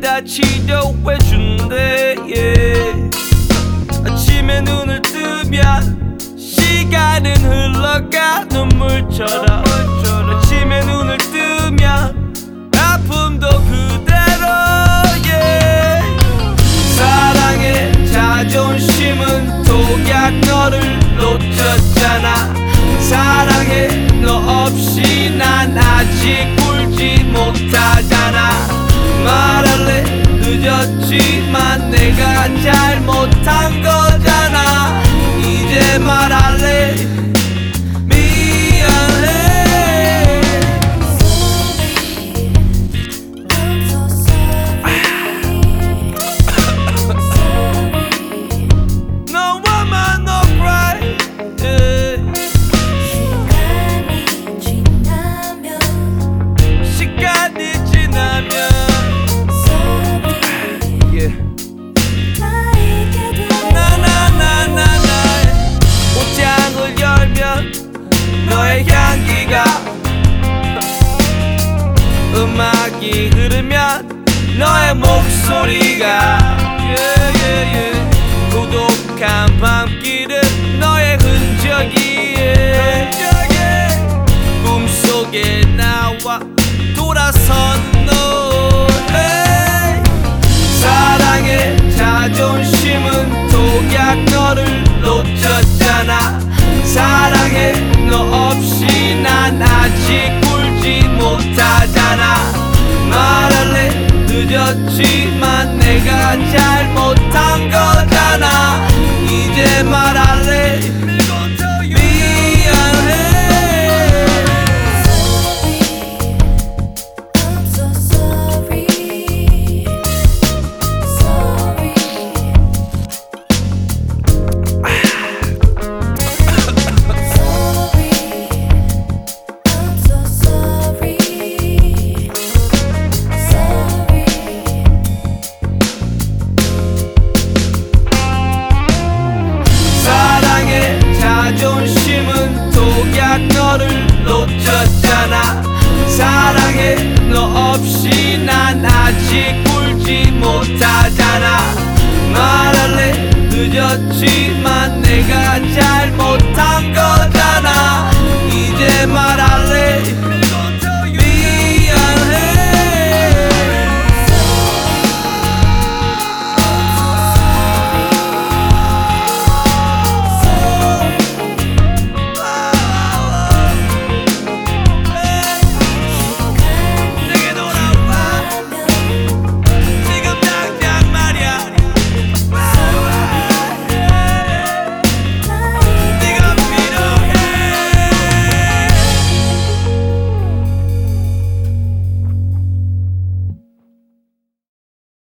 다 치료해준대 yeah. 아침에 눈을 뜨면 시간은 흘러가 눈물처럼 아침에 눈을 뜨면 아픔도 그대로 yeah. 사랑의 자존심은 독약 너를 놓쳤잖아 사랑해 너 없이 난 아직 울지 못하잖아 말할래 늦었지만 내가 잘못한 거잖아 이제 말할래 미안해 No woman no cry yeah. 시간이 지나면 yeah. 나나나나나 옷장을 열면 너의 향기가 음악이 흐르면 너의 목소리가 yeah, yeah, yeah. 고독한 밤길은 너의 흔적이 yeah. 꿈속에 나와 돌아선 너 hey. 사랑의 자존심은 독약 너를 놓쳤잖아 사랑해 너 없이 난 아직 울지 못하잖아 말할래 늦었지만 내가 잘못한 거잖아 이제 말할래 미안해 자존심은 독약 너를 놓쳤잖아 사랑해 너 없이 난 아직 울지 못하잖아 말할래 늦었지만 내가 잘못한 거